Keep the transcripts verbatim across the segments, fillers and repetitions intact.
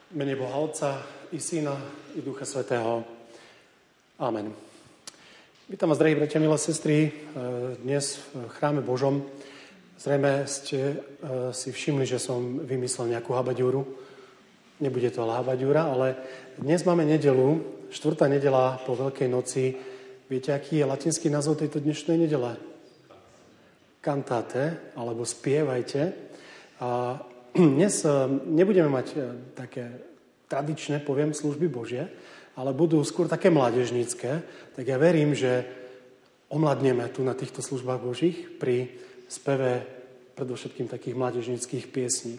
V mene Boha Otca i Syna i Ducha Svätého. Amen. Vítam vás, drahí bratia, milé sestry, dnes v chráme Božom. Zrejme ste si všimli, že som vymyslel nejakú habaďúru. Nebude to habaďúra, ale dnes máme nedeľu, štvrtá nedeľa po Veľkej noci. Viete, aký je latinský názov tejto dnešnej nedele? Cantate, alebo spievajte. A dnes nebudeme mať také tradičné, poviem, služby Božie, ale budú skôr také mládežnícke. Tak ja verím, že omladneme tu na týchto službách Božích pri speve predovšetkým takých mládežníckých piesní.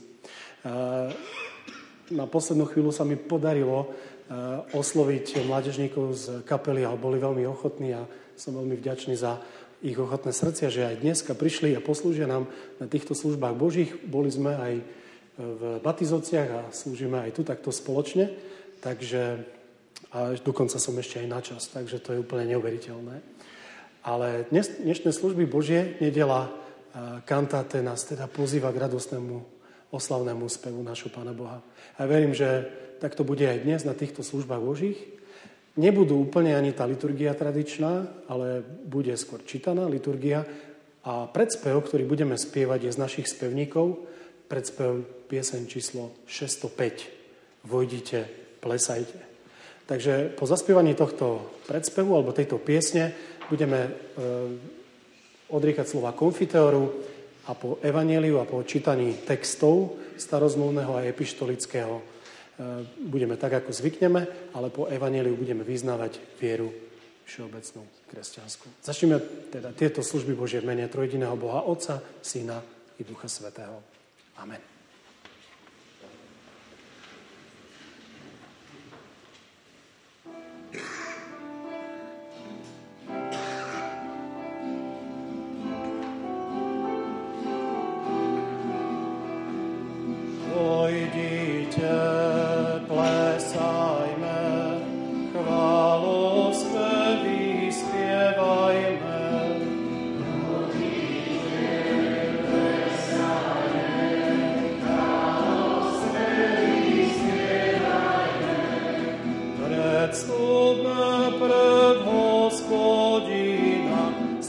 Na poslednú chvíľu sa mi podarilo osloviť mládežníkov z kapely a boli veľmi ochotní a som veľmi vďačný za ich ochotné srdcia, že aj dneska prišli a poslúžia nám na týchto službách Božích. Boli sme aj v Batizovciach a slúžime aj tu takto spoločne, takže a dokonca som ešte aj na čas, takže to je úplne neuveriteľné. Ale dnes, dnešné služby Božie, nedeľa Cantate nás teda pozýva k radostnému oslavnému spevu našho Pána Boha. A verím, že takto bude aj dnes na týchto službách Božích. Nebudú úplne ani tá liturgia tradičná, ale bude skôr čítaná liturgia a predspev, ktorý budeme spievať, je z našich spevníkov. Predspev pieseň číslo šesťstopäť. Vojdite, plesajte. Takže po zaspievaní tohto predspevu alebo tejto piesne budeme e, odriekať slova konfiteoru a po evanjeliu a po čítaní textov starozmluvného a epištolického e, budeme tak, ako zvykneme, ale po evanjeliu budeme vyznávať vieru všeobecnú kresťanskú. Začneme teda tieto služby Božie v mene trojjediného Boha Otca, Syna i Ducha Svätého. Amen. Pojdite, plesajme, chválu zpěví zpěvajme. Predstúpme pred Hospodina s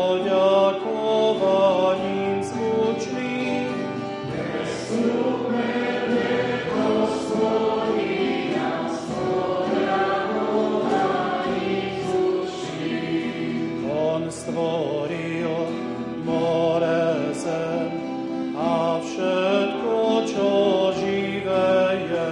poďakovaním zvučným. Predstúpme pred Hospodina s poďakovaním zvučným. On stvoril more, zem a všetko, čo živé je.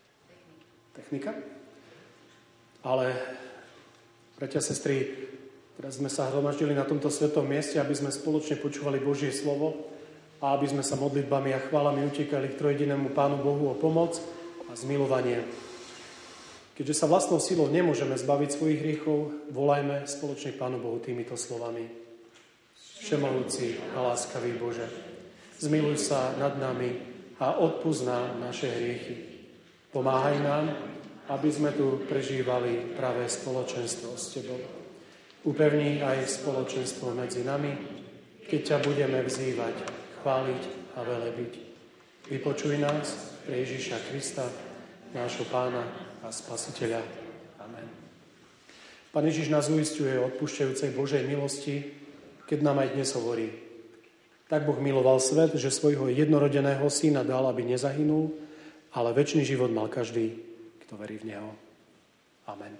Technika. Ale, bratia, sestry, Teraz sme sa hromaždili na tomto svetom mieste, aby sme spoločne počúvali Božie slovo a aby sme sa modlitbami a chválami utekali k trojedinému Pánu Bohu o pomoc a zmilovanie. Keďže sa vlastnou silou nemôžeme zbaviť svojich hriechov, volajme spoločne Pánu Bohu týmito slovami. Všemohúci a láskavý Bože, zmiluj sa nad nami a odpusť nám naše hriechy. Pomáhaj nám, aby sme tu prežívali pravé spoločenstvo s Tebou. Upevni aj spoločenstvo medzi nami, keď ťa budeme vzývať, chváliť a velebiť. Vypočuj nás pre Ježiša Krista, nášho Pána a Spasiteľa. Amen. Pán Ježiš nás uisťuje o odpúšťajúcej Božej milosti, keď nám aj dnes hovorí: tak Boh miloval svet, že svojho jednorodeného syna dal, aby nezahynul, ale večný život mal každý, kto verí v Neho. Amen.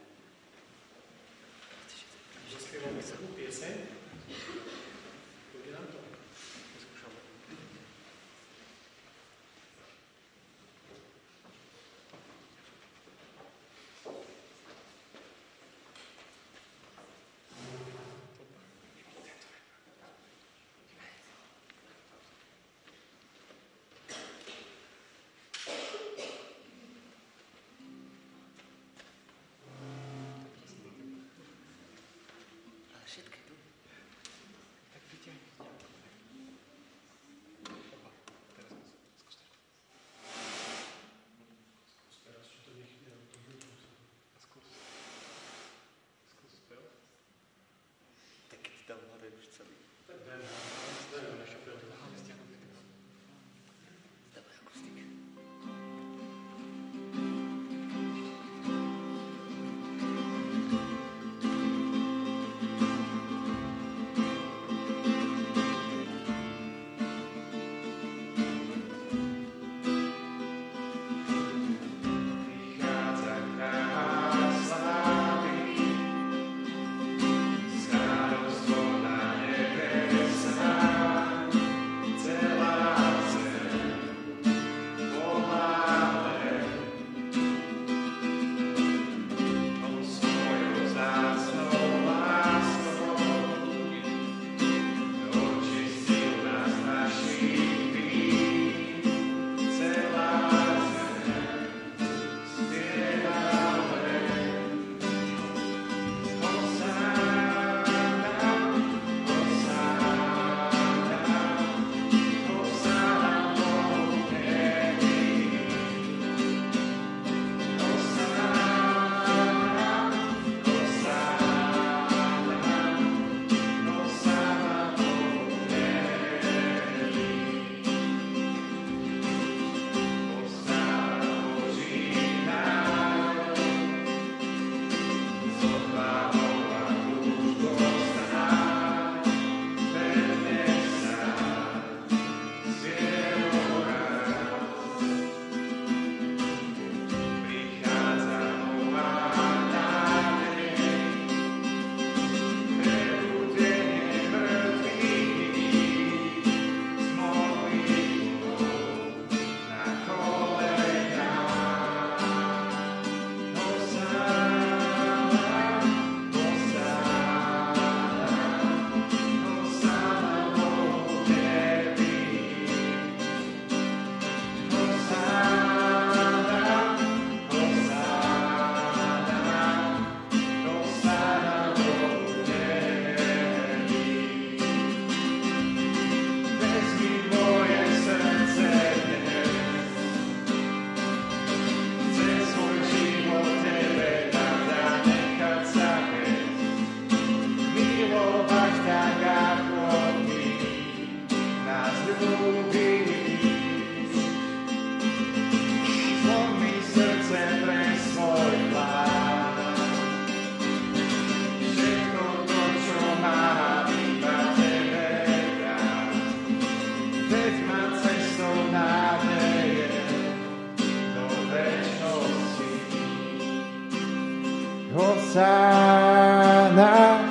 Hosana,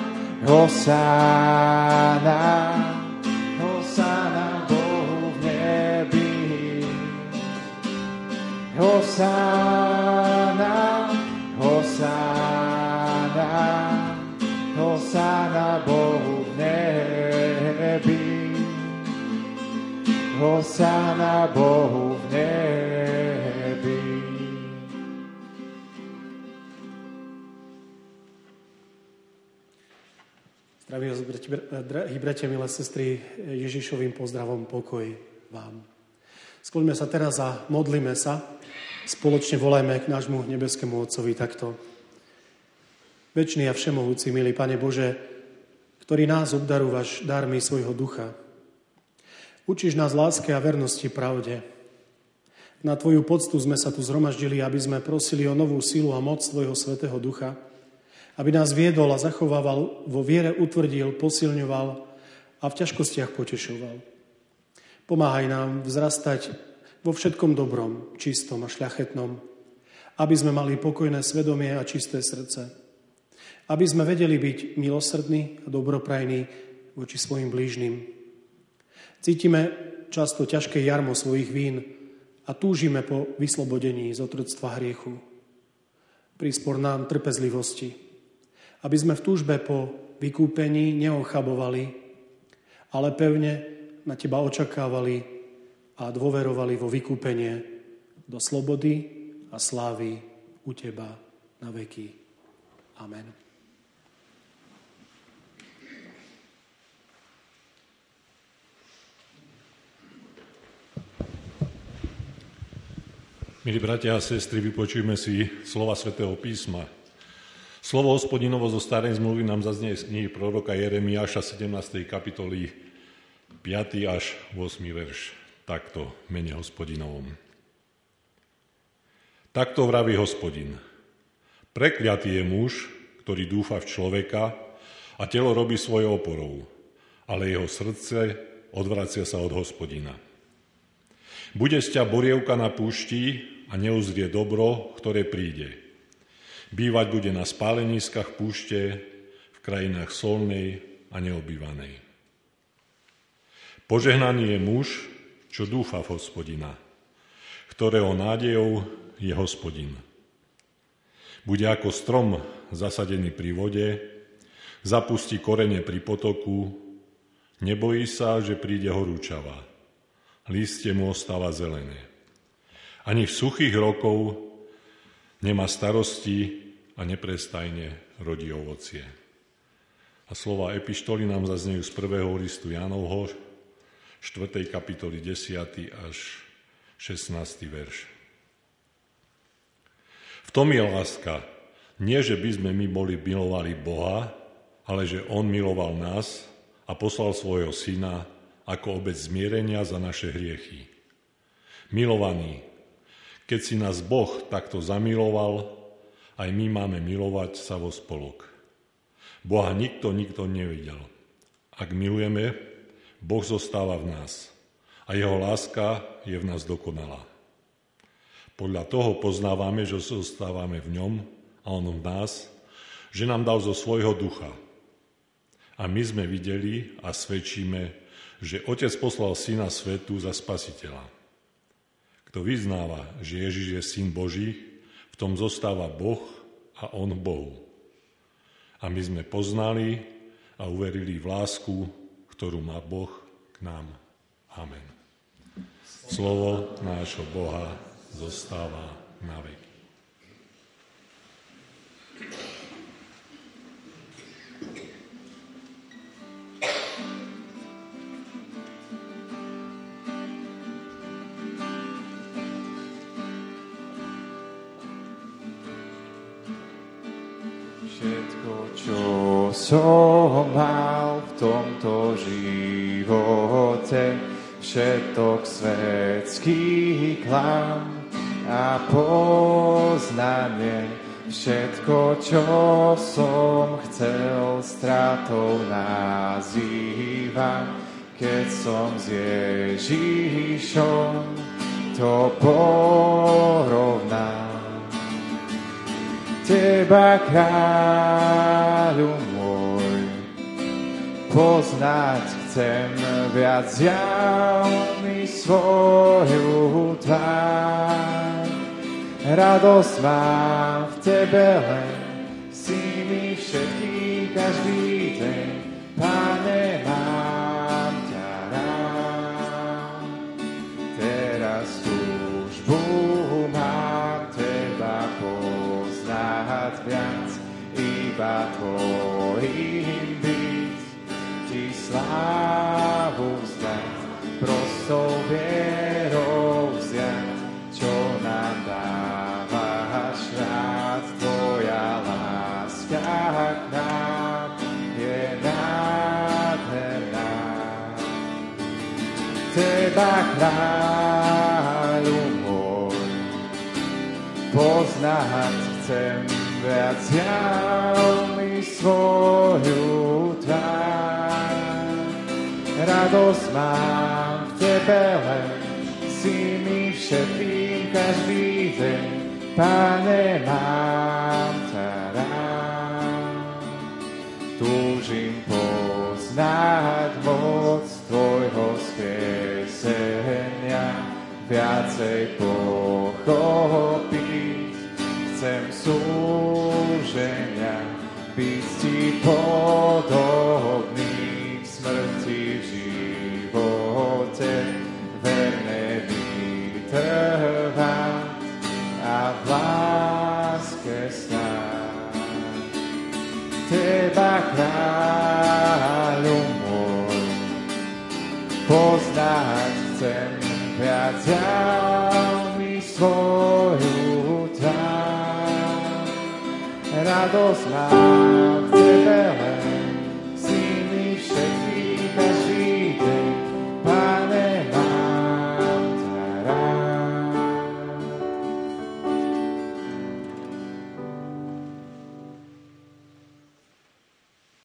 Hosana, Hosana Bohu v nebi. Hosana, Hosana, Hosana Hosana Bohu v nebi. Zdravím vás, drahí bratia, milé sestry, Ježišovým pozdravom, pokoj vám. Skloňme sa teraz a modlíme sa. Spoločne volajme k nášmu nebeskému Otcovi takto. Večný a všemohúci, milý Pane Bože, ktorý nás obdarúvaš dármi svojho ducha. Učíš nás láske a vernosti pravde. Na Tvoju poctu sme sa tu zhromaždili, aby sme prosili o novú silu a moc Tvojho Svätého Ducha, aby nás viedol a zachovával, vo viere utvrdil, posilňoval a v ťažkostiach potešoval. Pomáhaj nám vzrastať vo všetkom dobrom, čistom a šľachetnom, aby sme mali pokojné svedomie a čisté srdce, aby sme vedeli byť milosrdní a dobroprajní voči svojim blížnym. Cítime často ťažké jarmo svojich vín a túžime po vyslobodení z otroctva hriechu. Prispor nám trpezlivosti, aby sme v túžbe po vykúpení neochabovali, ale pevne na Teba očakávali a dôverovali vo vykúpenie do slobody a slávy u Teba na veky. Amen. Milí bratia a sestry, vypočujme si slova Svätého písma. Slovo Hospodinovo zo Starej zmluvy nám zaznie z knihy proroka Jeremiáša sedemnástej kapitoly piaty až ôsmy verš. Takto, mene Hospodinovom. Takto vraví Hospodin. Prekliatý je muž, ktorý dúfa v človeka a telo robí svojou oporou, ale jeho srdce odvracia sa od Hospodina. Bude z ťa borievka na púšti a neuzrie dobro, ktoré príde. Bývať bude na spáleniskách púšte, v krajinách solnej a neobývanej. Požehnaný je muž, čo dúfa v Hospodina, ktorého nádejou je Hospodin. Bude ako strom zasadený pri vode, zapustí korene pri potoku, nebojí sa, že príde horúčava, lístie mu ostáva zelené. Ani v suchých rokov nemá starosti a neprestajne rodí ovocie. A slova epištoly nám zaznejú z prvého listu Jánovho, štvrtej kapitoly desiaty až šestnásty verš. V tom je láska, nie že by sme my boli milovali Boha, ale že On miloval nás a poslal svojho Syna ako obeť zmierenia za naše hriechy. Milovaní, keď si nás Boh takto zamiloval, aj my máme milovať sa vo spolok. Boha nikto, nikto nevidel. Ak milujeme, Boh zostáva v nás a jeho láska je v nás dokonalá. Podľa toho poznávame, že zostávame v ňom a on v nás, že nám dal zo svojho ducha. A my sme videli a svedčíme, že Otec poslal Syna svetu za spasiteľa. Kto vyznáva, že Ježiš je Syn Boží, v tom zostáva Boh a on v Bohu. A my sme poznali a uverili v lásku, ktorú má Boh k nám. Amen. Slovo nášho Boha zostáva na veky. Všetko, čo som mal v tomto živote, všetok svetský klam a poznanie, všetko, čo som chcel, stratou nazývam, keď som s Ježišom to porovnám. Teba, kráľu môj, poznať chcem viac, jav mi svoju tvár. Radosť mám v Tebe len, si mi všetký každý deň, Pane, mám ťa rád. rád viac, iba tvojim byť, ti slávu vzdať, prostou vierou vziať, čo nám dávaš rád, tvoja láska k nám je nádherná. Teba, kráľu môj, poznať chcem viac, jav mi svoju tvár. Radosť mám v tebe len, si mi všetkým každý deň, Pane, mám ťa rád. Túžim poznať moc tvojho skriesenia, viacej pochopiť, chcem súženia, byť ti podobný, v smrti, v živote, verne vytrvať a v láske stáť. Teba, kráľu môj, poznať chcem viac, jav mi svoju tvár. Radosť mám v tebe len,